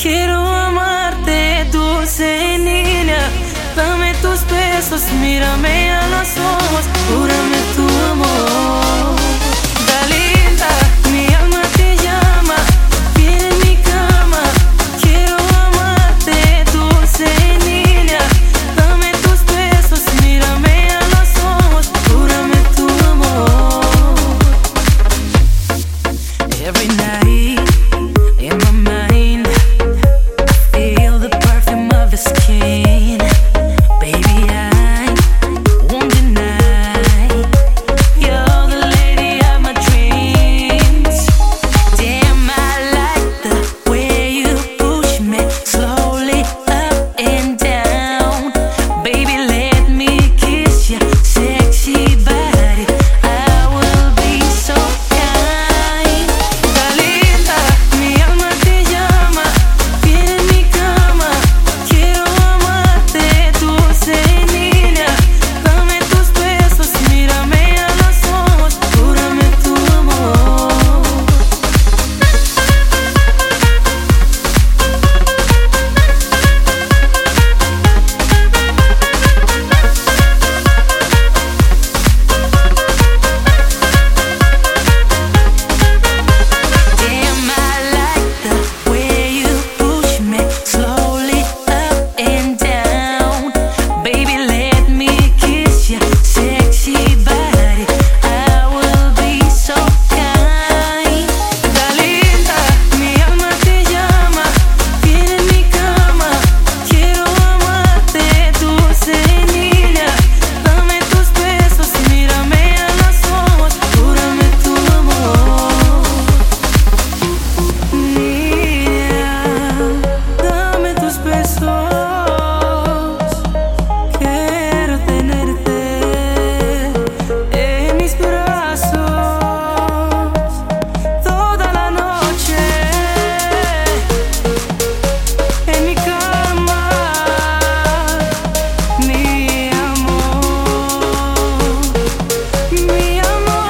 quiero amarte, dulce niña. Dame tus besos, mírame a los ojos, júrame tu amor. Dalinda, mi alma te llama, viene en mi cama. Quiero amarte, dulce niña. Dame tus besos, mírame a los ojos, júrame tu amor. Every night in my mind, I feel the perfume of your skin. Baby, I won't deny, you're the lady of my dreams. Damn, I like the way you push me slowly up and down. Baby, let me kiss your sexy body, I will be so kind. Dalinda, mi alma te llama, viene en mi cama. Quiero amarte, dulce niña. Dame tus besos, mírame a los ojos, júrame tu amor. Damn, I like the way you push me slowly up and down. Baby, let me kiss your sexy body, I will be so kind. Dalinda, mi alma te llama, viene en mi cama. Quiero amarte, dulce niña. Dame tus besos, mírame a los ojos, júrame tu amor. Niña, dame tus besos, quiero tenerte en mis brazos toda la noche, en mi cama, mi amor, mi amor.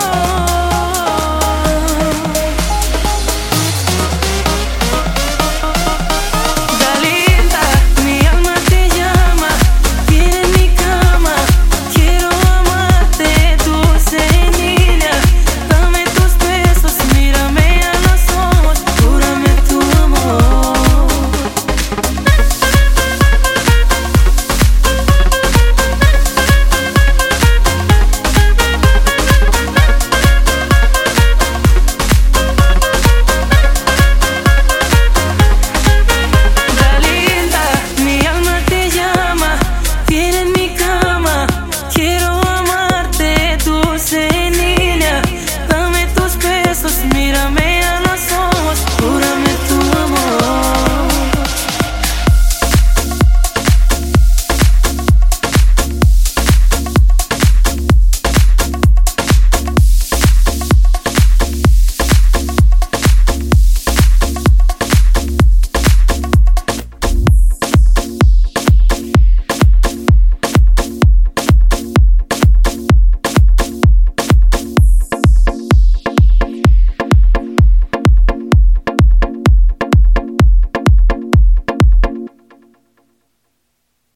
Dalinda, mi alma te llama, viene en mi cama. Quiero amarte, dulce niña. Dame tus besos, mírame a los ojos, júrame tu amor. Dalinda, mi alma te llama, viene en mi cama. Quiero amarte, dulce